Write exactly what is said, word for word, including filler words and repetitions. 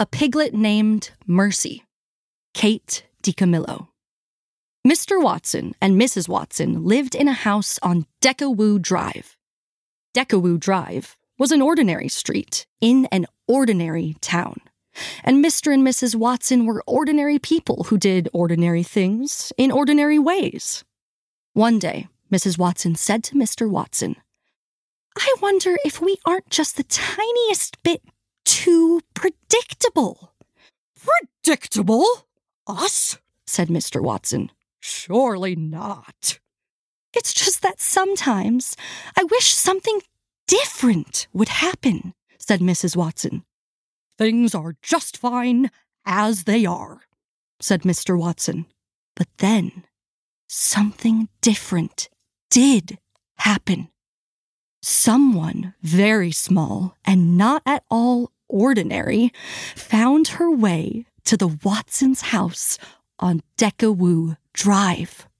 a piglet named Mercy, Kate DiCamillo. Mister Watson and Missus Watson lived in a house on Deckawoo Drive. Deckawoo Drive was an ordinary street in an ordinary town, and Mister and Missus Watson were ordinary people who did ordinary things in ordinary ways. One day, Missus Watson said to Mister Watson, "I wonder if we aren't just the tiniest bit too predictable." "Predictable? Us?" said Mister Watson. "Surely not." "It's just that sometimes I wish something different would happen," said Missus Watson. "Things are just fine as they are," said Mister Watson. But then something different did happen. Someone very small and not at all ordinary found her way to the Watsons' house on Deckawoo Drive.